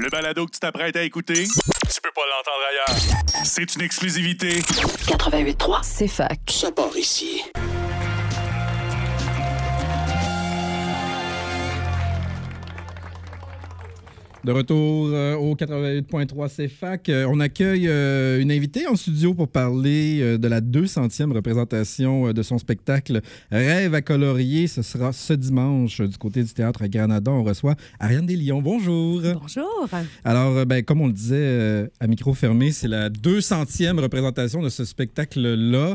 Le balado que tu t'apprêtes à écouter, tu peux pas l'entendre ailleurs. C'est une exclusivité. 88.3, c'est fac. ça part ici. De retour au 88.3 CFAC. On accueille une invitée en studio pour parler de la 200e représentation de son spectacle Rêve à colorier. Ce sera ce dimanche du côté du théâtre à Granada. On reçoit Ariane Deslions. Bonjour. Bonjour. Alors, comme on le disait à micro fermé, c'est la 200e représentation de ce spectacle-là.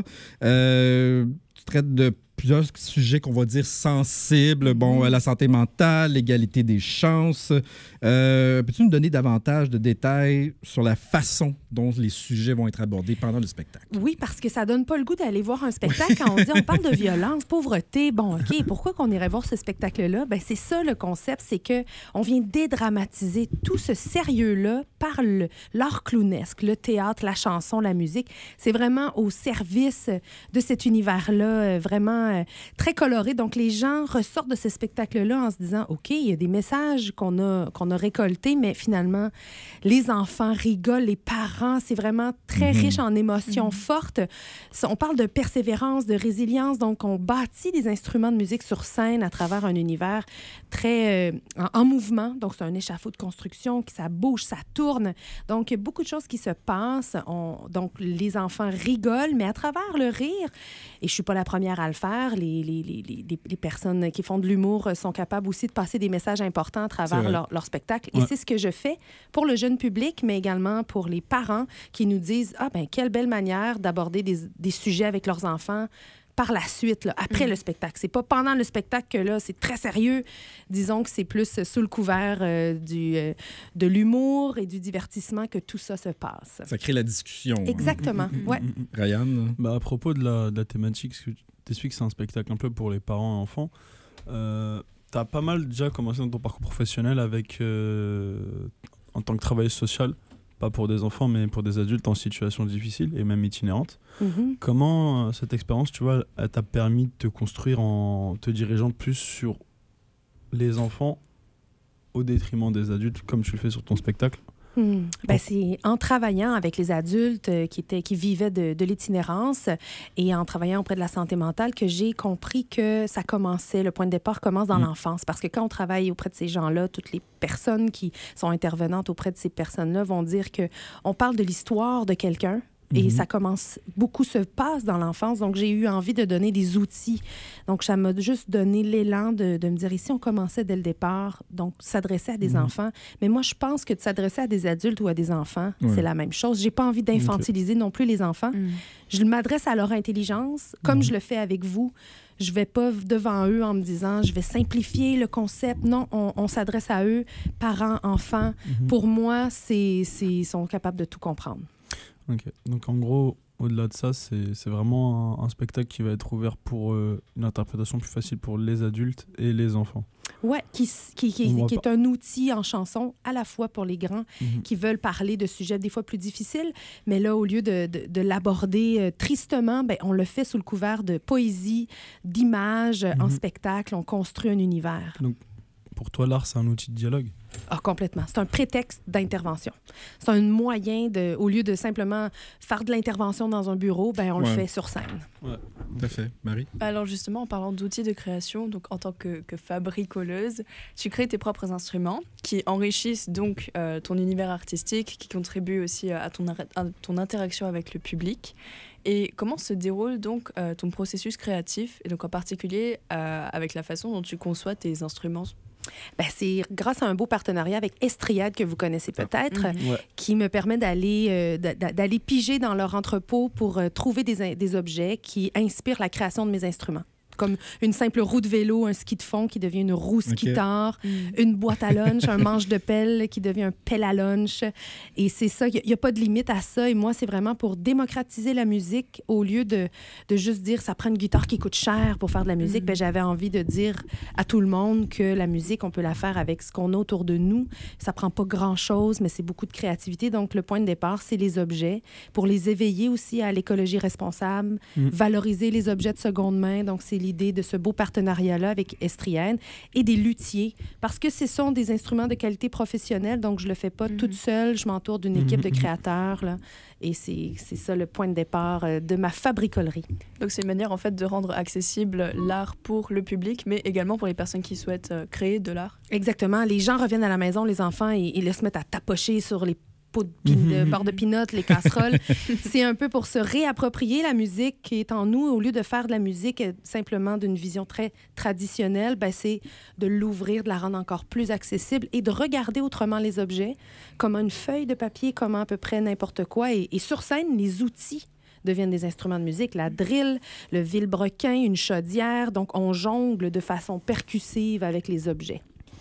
Tu traites de plusieurs sujets qu'on va dire sensibles. Bon, la santé mentale, l'égalité des chances. Peux-tu nous donner davantage de détails sur la façon dont les sujets vont être abordés pendant le spectacle? Oui, parce que ça donne pas le goût d'aller voir un spectacle quand on parle de violence, pauvreté. Bon, OK, pourquoi qu'on irait voir ce spectacle-là? Ben, c'est ça le concept, c'est que on vient dédramatiser tout ce sérieux-là par l'art clownesque, le théâtre, la chanson, la musique. C'est vraiment au service de cet univers-là, vraiment très coloré. Donc, les gens ressortent de ce spectacle-là en se disant, OK, il y a des messages qu'on a récoltés, mais finalement, les enfants rigolent, les parents, c'est vraiment très riche en émotions fortes. On parle de persévérance, de résilience. Donc, on bâtit des instruments de musique sur scène à travers un univers très en mouvement. Donc, c'est un échafaud de construction, ça bouge, ça tourne. Donc, il y a beaucoup de choses qui se passent. Donc, les enfants rigolent, mais à travers le rire, et je suis pas la première à le faire, les personnes qui font de l'humour sont capables aussi de passer des messages importants à travers leur spectacle. Et c'est ce que je fais pour le jeune public, mais également pour les parents qui nous disent « Ah, ben quelle belle manière d'aborder des sujets avec leurs enfants par la suite, là, après le spectacle. » C'est pas pendant le spectacle que là, c'est très sérieux. Disons que c'est plus sous le couvert de l'humour et du divertissement que tout ça se passe. Ça crée la discussion. Exactement, ouais. Ryan? À propos de la thématique, ce que tu expliques, c'est un spectacle un peu pour les parents et enfants. Tu as pas mal déjà commencé dans ton parcours professionnel avec, en tant que travailleuse sociale, pas pour des enfants, mais pour des adultes en situation difficile et même itinérante. Comment cette expérience, tu vois, elle t'a permis de te construire en te dirigeant plus sur les enfants au détriment des adultes, comme tu le fais sur ton spectacle? C'est en travaillant avec les adultes qui vivaient de l'itinérance et en travaillant auprès de la santé mentale que j'ai compris que ça commençait, le point de départ commence dans l'enfance. Parce que quand on travaille auprès de ces gens-là, toutes les personnes qui sont intervenantes auprès de ces personnes-là vont dire qu'on parle de l'histoire de quelqu'un. Et ça commence, beaucoup se passe dans l'enfance. Donc, j'ai eu envie de donner des outils. Donc, ça m'a juste donné l'élan de me dire, ici, on commençait dès le départ, donc s'adresser à des enfants. Mais moi, je pense que de s'adresser à des adultes ou à des enfants, c'est la même chose. J'ai pas envie d'infantiliser non plus les enfants. Je m'adresse à leur intelligence, comme je le fais avec vous. Je vais pas devant eux en me disant, je vais simplifier le concept. Non, on s'adresse à eux, parents, enfants. Pour moi, ils sont capables de tout comprendre. Ok, donc en gros, au-delà de ça, c'est vraiment un spectacle qui va être ouvert pour une interprétation plus facile pour les adultes et les enfants. Oui, qui est un outil en chanson à la fois pour les grands qui veulent parler de sujets des fois plus difficiles, mais là, au lieu de l'aborder tristement, on le fait sous le couvert de poésie, d'images en spectacle, on construit un univers. Donc, pour toi, l'art, c'est un outil de dialogue? Ah, complètement. C'est un prétexte d'intervention. C'est un moyen au lieu de simplement faire de l'intervention dans un bureau, on le fait sur scène. Ouais, tout à fait. Marie? Alors justement, en parlant d'outils de création, donc en tant que fabricoleuse, tu crées tes propres instruments qui enrichissent donc ton univers artistique, qui contribuent aussi à ton interaction avec le public. Et comment se déroule donc ton processus créatif, et donc en particulier avec la façon dont tu conçois tes instruments? C'est grâce à un beau partenariat avec Estriade, que vous connaissez peut-être, qui me permet d'aller piger dans leur entrepôt pour trouver des objets qui inspirent la création de mes instruments. Comme une simple roue de vélo, un ski de fond qui devient une roue ski-tard, une boîte à lunch, un manche de pelle qui devient un pelle à lunch. Et c'est ça, il n'y a pas de limite à ça. Et moi, c'est vraiment pour démocratiser la musique au lieu de juste dire ça prend une guitare qui coûte cher pour faire de la musique. J'avais envie de dire à tout le monde que la musique, on peut la faire avec ce qu'on a autour de nous. Ça prend pas grand-chose, mais c'est beaucoup de créativité. Donc, le point de départ, c'est les objets pour les éveiller aussi à l'écologie responsable, valoriser les objets de seconde main. Donc, c'est l'idée de ce beau partenariat-là avec Estrienne et des luthiers, parce que ce sont des instruments de qualité professionnelle, donc je le fais pas toute seule, je m'entoure d'une équipe de créateurs, là, et c'est ça le point de départ de ma fabricolerie. Donc c'est une manière en fait de rendre accessible l'art pour le public, mais également pour les personnes qui souhaitent créer de l'art. Exactement. Les gens reviennent à la maison, les enfants, et ils se mettent à tapocher sur les pots de beurre de pinot, les casseroles. C'est un peu pour se réapproprier la musique qui est en nous. Au lieu de faire de la musique simplement d'une vision très traditionnelle, ben, c'est de l'ouvrir, de la rendre encore plus accessible et de regarder autrement les objets, comme une feuille de papier, comme à peu près n'importe quoi. Et sur scène, les outils deviennent des instruments de musique. La drill, le vilebrequin, une chaudière. Donc, on jongle de façon percussive avec les objets.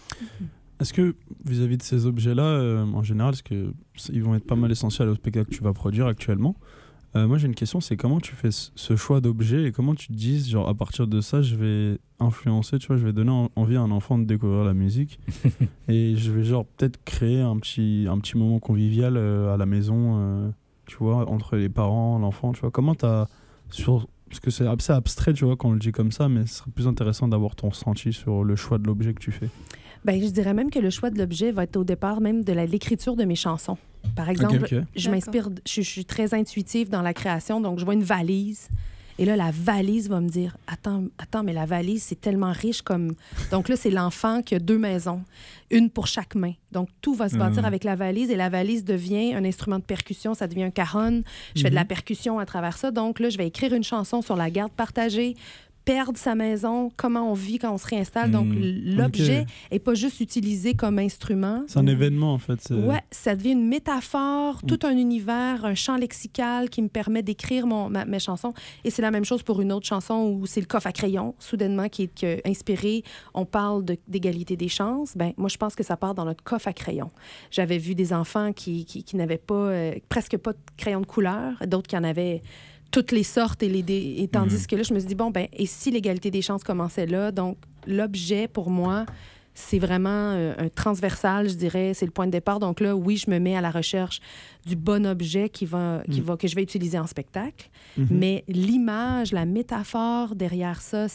Est-ce que, vis-à-vis de ces objets-là, en général, parce qu'ils vont être pas mal essentiels au spectacle que tu vas produire actuellement, moi j'ai une question, c'est comment tu fais ce choix d'objets et comment tu te dis, genre à partir de ça, je vais influencer, tu vois, je vais donner envie à un enfant de découvrir la musique et je vais genre peut-être créer un petit moment convivial à la maison, tu vois, entre les parents, l'enfant, tu vois. Comment t'as... Parce que c'est assez abstrait, tu vois, quand on le dit comme ça, mais ce serait plus intéressant d'avoir ton ressenti sur le choix de l'objet que tu fais. Bien, je dirais même que le choix de l'objet va être au départ même de l'écriture de mes chansons. Par exemple, je m'inspire, je suis très intuitive dans la création, donc je vois une valise. Et là, la valise va me dire, attends, mais la valise, c'est tellement riche comme... Donc là, c'est l'enfant qui a 2 maisons, une pour chaque main. Donc, tout va se bâtir avec la valise et la valise devient un instrument de percussion, ça devient un cajon. Je fais de la percussion à travers ça. Donc là, je vais écrire une chanson sur la garde partagée, perdre sa maison, comment on vit quand on se réinstalle. Donc, l'objet n'est pas juste utilisé comme instrument. C'est un événement, en fait. Oui, ça devient une métaphore, tout un univers, un champ lexical qui me permet d'écrire mes chansons. Et c'est la même chose pour une autre chanson où c'est le coffre à crayon, soudainement, qui est inspiré. On parle d'égalité des chances. Ben, moi, je pense que ça part dans notre coffre à crayon. J'avais vu des enfants qui n'avaient pas, presque pas de crayon de couleur, d'autres qui en avaient toutes les sortes et tandis que là, je me suis dit, bon, ben, et si l'égalité des chances commençait là? Donc, l'objet, pour moi, c'est vraiment un transversal, je dirais, c'est le point de départ. Donc là, oui, je me mets à la recherche du bon objet que je vais utiliser en spectacle, mais l'image, la métaphore derrière ça,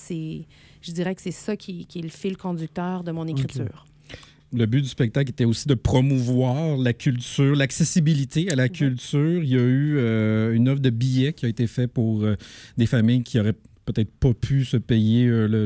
je dirais que c'est ça qui est le fil conducteur de mon écriture. Le but du spectacle était aussi de promouvoir la culture, l'accessibilité à la culture. Il y a eu une offre de billets qui a été faite pour des familles qui auraient peut-être pas pu se payer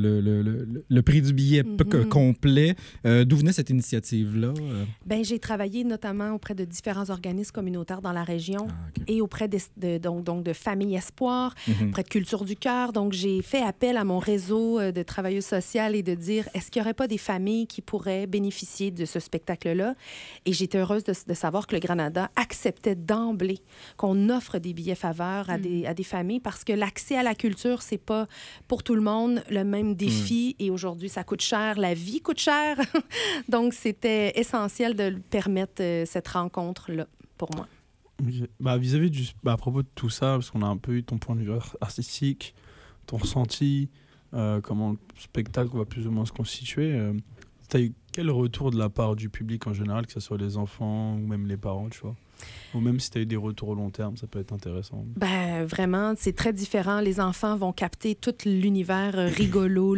le prix du billet complet. D'où venait cette initiative-là? Bien, j'ai travaillé notamment auprès de différents organismes communautaires dans la région et auprès de Famille Espoir, auprès de Culture du Cœur. Donc, j'ai fait appel à mon réseau de travailleuses sociales et de dire, est-ce qu'il n'y aurait pas des familles qui pourraient bénéficier de ce spectacle-là? Et j'étais heureuse de savoir que le Granada acceptait d'emblée qu'on offre des billets faveurs à des familles parce que l'accès à la culture, c'est pas pour tout le monde le même défi et aujourd'hui, ça coûte cher. La vie coûte cher. Donc, c'était essentiel de permettre cette rencontre-là pour moi. Okay. Vis-à-vis à propos de tout ça, parce qu'on a un peu eu ton point de vue artistique, ton ressenti, comment le spectacle va plus ou moins se constituer, tu as eu quel retour de la part du public en général, que ce soit les enfants ou même les parents, tu vois? Ou même si tu as eu des retours au long terme, ça peut être intéressant. Ben, vraiment, c'est très différent. Les enfants vont capter tout l'univers rigolo.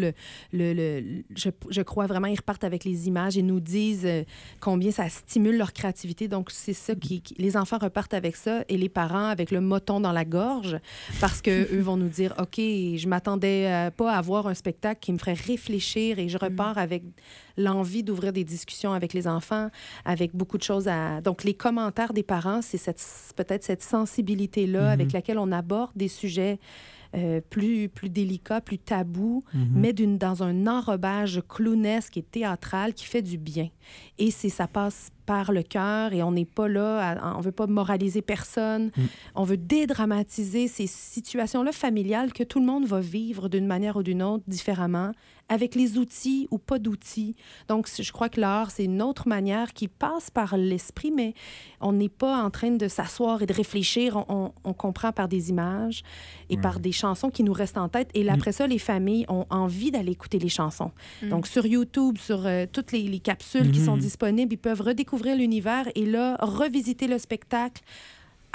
Je crois vraiment, ils repartent avec les images et nous disent combien ça stimule leur créativité. Donc, c'est ça les enfants repartent avec ça et les parents avec le moton dans la gorge parce qu'eux vont nous dire, OK, je m'attendais pas à voir un spectacle qui me ferait réfléchir et je repars avec l'envie d'ouvrir des discussions avec les enfants, avec beaucoup de choses à... Donc, les commentaires des parents, c'est peut-être cette sensibilité-là avec laquelle on aborde des sujets plus délicats, plus tabous, mais dans un enrobage clownesque et théâtral qui fait du bien. Et ça passe par le cœur et on n'est pas là, on veut pas moraliser personne, on veut dédramatiser ces situations-là familiales que tout le monde va vivre d'une manière ou d'une autre différemment, avec les outils ou pas d'outils. Donc, je crois que l'art, c'est une autre manière qui passe par l'esprit, mais on n'est pas en train de s'asseoir et de réfléchir. On comprend par des images et par des chansons qui nous restent en tête. Et là, après ça, les familles ont envie d'aller écouter les chansons. Donc, sur YouTube, sur toutes les capsules qui sont disponibles, ils peuvent redécouvrir l'univers et là, revisiter le spectacle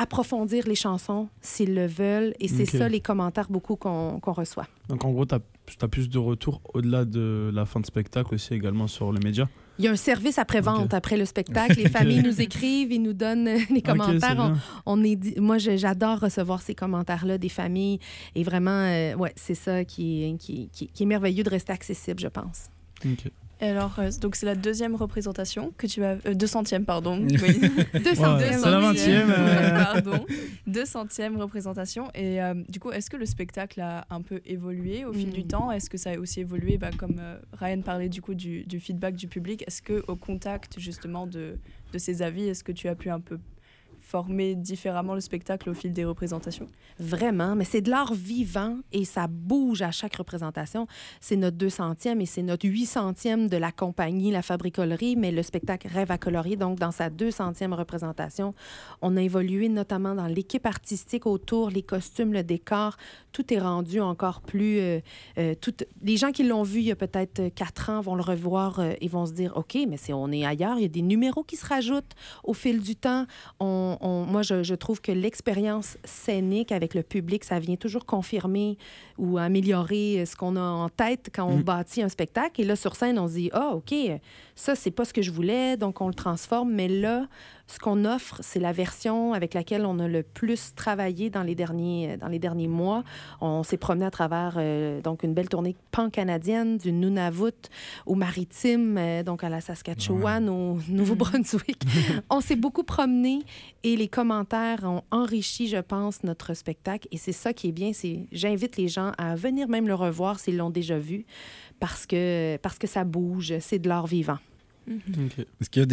approfondir les chansons s'ils le veulent. Et c'est Ok. ça les commentaires beaucoup qu'on reçoit. Donc en gros, tu as plus de retours au-delà de la fin de spectacle aussi également sur les médias. Il y a un service après-vente Ok. après le spectacle. Les familles nous écrivent, ils nous donnent les Ok, c'est commentaires. bien. Moi, j'adore recevoir ces commentaires-là des familles. Et vraiment, ouais, c'est ça qui est merveilleux de rester accessible, je pense. Ok. Et alors, donc c'est la deuxième représentation que tu vas... 200e, pardon. Oui. 200e. Ouais, c'est la 20e. Pardon. 200e représentation. Et du coup, est-ce que le spectacle a un peu évolué au fil du temps? Est-ce que ça a aussi évolué, comme Ryan parlait du coup du feedback du public? Est-ce qu'au contact justement de ces avis, est-ce que tu as pu un peu former différemment le spectacle au fil des représentations? Vraiment, mais c'est de l'art vivant et ça bouge à chaque représentation. C'est notre 200e et c'est notre 800e de la compagnie La Fabricolerie, mais le spectacle Rêve à colorier, donc dans sa 200e représentation, on a évolué notamment dans l'équipe artistique autour, les costumes, le décor. Tout est rendu encore plus... les gens qui l'ont vu il y a peut-être 4 ans vont le revoir et vont se dire, OK, mais on est ailleurs, il y a des numéros qui se rajoutent au fil du temps. Moi, je trouve que l'expérience scénique avec le public, ça vient toujours confirmer ou améliorer ce qu'on a en tête quand on bâtit un spectacle. Et là, sur scène, on se dit, ah, OK, ça, c'est pas ce que je voulais, donc on le transforme. Mais là, ce qu'on offre, c'est la version avec laquelle on a le plus travaillé dans les derniers mois. On s'est promené à travers donc une belle tournée pan-canadienne du Nunavut au Maritime, donc à la Saskatchewan, au Nouveau-Brunswick. On s'est beaucoup promené et les commentaires ont enrichi, je pense, notre spectacle. Et c'est ça qui est bien. J'invite les gens à venir même le revoir s'ils l'ont déjà vu parce que ça bouge. C'est de l'art vivant. Ok. Est-ce qu'il y a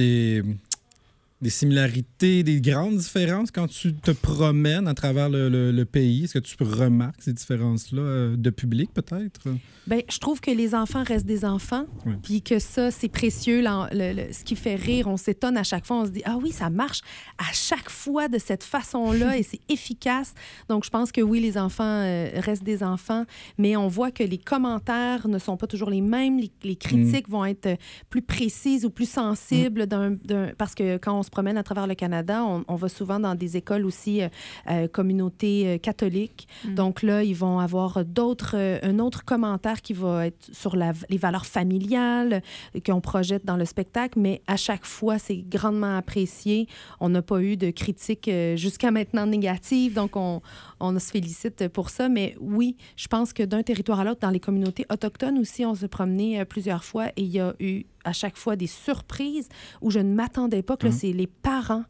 des similarités, des grandes différences quand tu te promènes à travers le pays? Est-ce que tu remarques ces différences-là de public, peut-être? Bien, je trouve que les enfants restent des enfants, Oui. puis que ça, c'est précieux. Ce qui fait rire, on s'étonne à chaque fois. On se dit, ah oui, ça marche à chaque fois de cette façon-là et c'est efficace. Donc, je pense que oui, les enfants restent des enfants, mais on voit que les commentaires ne sont pas toujours les mêmes. Les critiques vont être plus précises ou plus sensibles parce que quand on se promène à travers le Canada, on va souvent dans des écoles aussi communautés catholiques. Donc là, ils vont avoir un autre commentaire qui va être sur les valeurs familiales qu'on projette dans le spectacle, mais à chaque fois, c'est grandement apprécié. On n'a pas eu de critiques jusqu'à maintenant négatives, donc on se félicite pour ça. Mais oui, je pense que d'un territoire à l'autre, dans les communautés autochtones aussi, on s'est promené plusieurs fois et il y a eu à chaque fois des surprises où je ne m'attendais pas que là, c'est les parents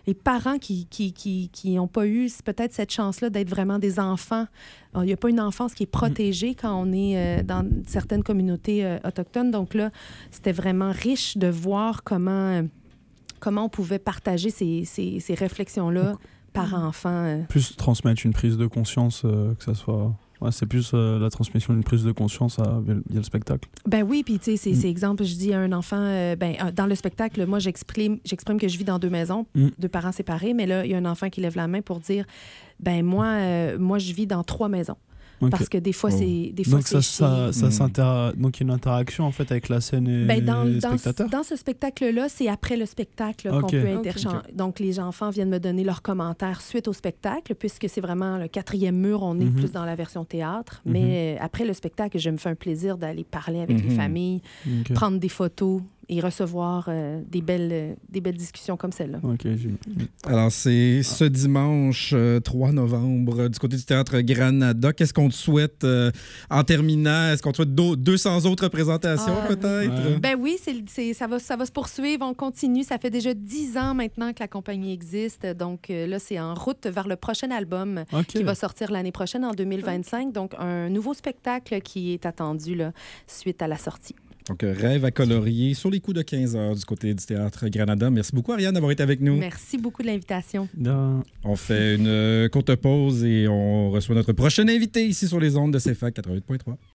qui n'ont pas eu peut-être cette chance-là d'être vraiment des enfants. Il n'y a pas une enfance qui est protégée quand on est dans certaines communautés autochtones. Donc là, c'était vraiment riche de voir comment on pouvait partager ces réflexions-là par enfant. Plus transmettre une prise de conscience, que ça soit... Ouais, c'est plus la transmission d'une prise de conscience via le spectacle. Ben oui, puis tu sais, c'est exemple, je dis à un enfant, dans le spectacle, moi, j'exprime que je vis dans 2 maisons, 2 parents séparés, mais là, il y a un enfant qui lève la main pour dire, moi, je vis dans 3 maisons. Okay. Parce que des fois, Donc c'est donc il y a une interaction en fait avec la scène et les spectateurs. Dans ce spectacle-là, c'est après le spectacle qu'on peut interchanger. Okay. Donc les enfants viennent me donner leurs commentaires suite au spectacle, puisque c'est vraiment le 4e mur, on est plus dans la version théâtre. Mais après le spectacle, je me fais un plaisir d'aller parler avec les familles, prendre des photos et recevoir des belles discussions comme celle-là. OK, alors, c'est ce dimanche 3 novembre du côté du Théâtre Granada. Qu'est-ce qu'on te souhaite en terminant? Est-ce qu'on te souhaite 200 autres représentations, peut-être? Ouais. Ben oui, ça va se poursuivre. On continue. Ça fait déjà 10 ans maintenant que la compagnie existe. Donc là, c'est en route vers le prochain album qui va sortir l'année prochaine, en 2025. Donc, un nouveau spectacle qui est attendu là, suite à la sortie. Donc, Rêve à colorier sur les coups de 15 heures du côté du Théâtre Granada. Merci beaucoup, Ariane, d'avoir été avec nous. Merci beaucoup de l'invitation. On fait une courte pause et on reçoit notre prochain invité ici sur les ondes de CFAC 88.3.